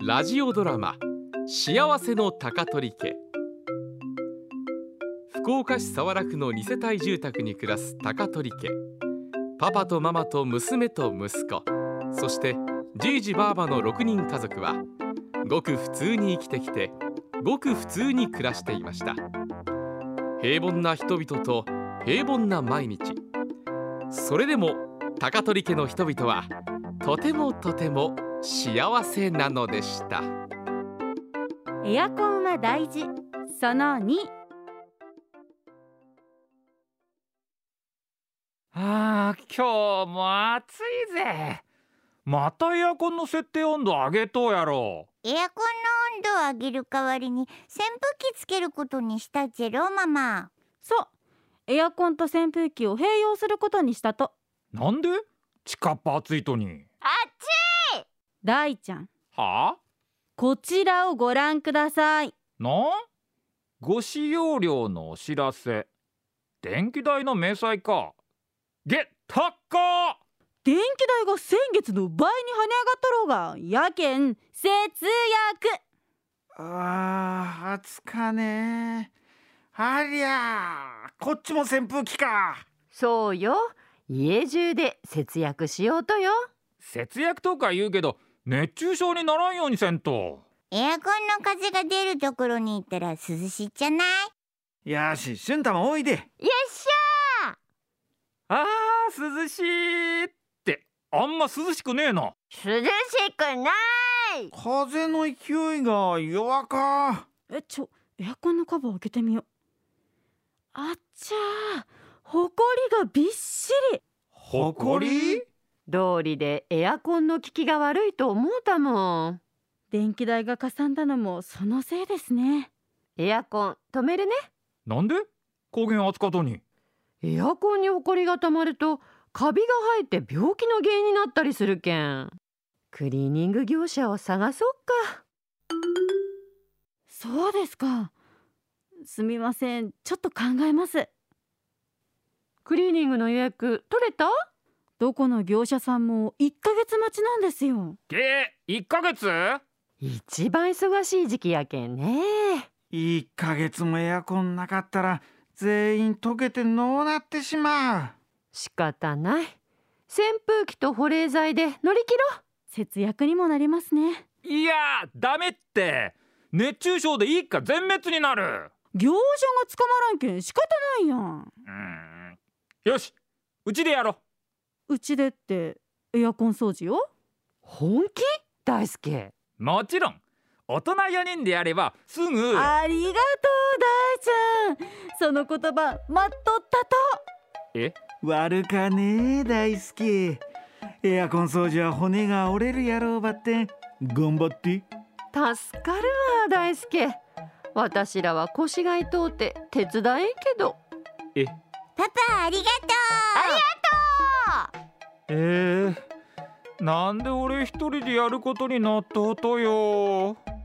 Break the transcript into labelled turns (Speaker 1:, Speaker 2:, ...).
Speaker 1: ラジオドラマ幸せの高取家。福岡市早良区の2世帯住宅に暮らす高取家。パパとママと娘と息子、そしてじいじばあばの6人家族はごく普通に生きてきて、ごく普通に暮らしていました。平凡な人々と平凡な毎日。それでも高取家の人々はとてもとても幸せなのでした。
Speaker 2: エアコンは大事。その2。
Speaker 3: 今日も暑いぜ。またエアコンの設定温度上げとうやろ。
Speaker 4: エアコンの温度を上げる代わりに扇風機つけることにしたじゃろママ。
Speaker 2: そう、エアコンと扇風機を併用することにしたと。
Speaker 3: なんで？近っぱ暑いとに。
Speaker 4: あっちい。
Speaker 2: 大ちゃん、
Speaker 3: はあ？
Speaker 2: こちらをご覧ください。
Speaker 3: ご使用料のお知らせ。電気代の明細か。高っ！
Speaker 2: 電気代が先月の倍に跳ね上がっとろうが、やけん節約。
Speaker 5: 暑かね。ありゃー、こっちも扇風機か。
Speaker 6: そうよ、家中で節約しようとよ。
Speaker 3: 節約とか言うけど熱中症にならんようにせんと。
Speaker 4: エアコンの風が出るところに行ったら涼しいじゃない。
Speaker 5: よし、しゅんたもおいで。
Speaker 4: よっし
Speaker 3: 涼しいってあんま涼しくねえな。
Speaker 4: ゃー。涼しくない。
Speaker 5: 風の勢いが弱か。
Speaker 2: エアコンのカバー開けてみよう。あっちゃー、ほこりがびっしり。
Speaker 5: ほこり？
Speaker 6: 道理でエアコンの効きが悪いと思うたもん。
Speaker 2: 電気代がかさんだのもそのせいですね。
Speaker 6: エアコン止めるね。
Speaker 3: なんで？高原暑かとに。
Speaker 6: エアコンにほこりがたまるとカビが生えて病気の原因になったりするけん。クリーニング業者を探そうか。
Speaker 2: そうですか。すみません、ちょっと考えます。
Speaker 6: クリーニングの予約取れた？
Speaker 2: どこの業者さんも1ヶ月待ちなんですよ。
Speaker 3: 1ヶ月？
Speaker 6: 一番忙しい時期やけんね。
Speaker 5: 1ヶ月もエアコンなかったら全員溶けてのうなってしまう。
Speaker 6: 仕方ない。扇風機と保冷剤で乗り切ろう。
Speaker 2: 節約にもなりますね。
Speaker 3: いやダメって。熱中症で一家全滅になる。
Speaker 2: 業者が捕まらんけん仕方ないやん。
Speaker 3: よし、うちでやろ
Speaker 2: う。うちでってエアコン掃除を？
Speaker 6: 本気？大輔。
Speaker 3: もちろん。大人4人でやればすぐ。
Speaker 2: ありがとう大ちゃん。その言葉待っとったと。
Speaker 5: 悪かねえ大輔。エアコン掃除は骨が折れるやろうばってん。頑張って。
Speaker 6: 助かるわ大輔。私らは腰が痛うて手伝えんけど。
Speaker 4: パパありがとう。
Speaker 3: なんで俺一人でやることになったとよ。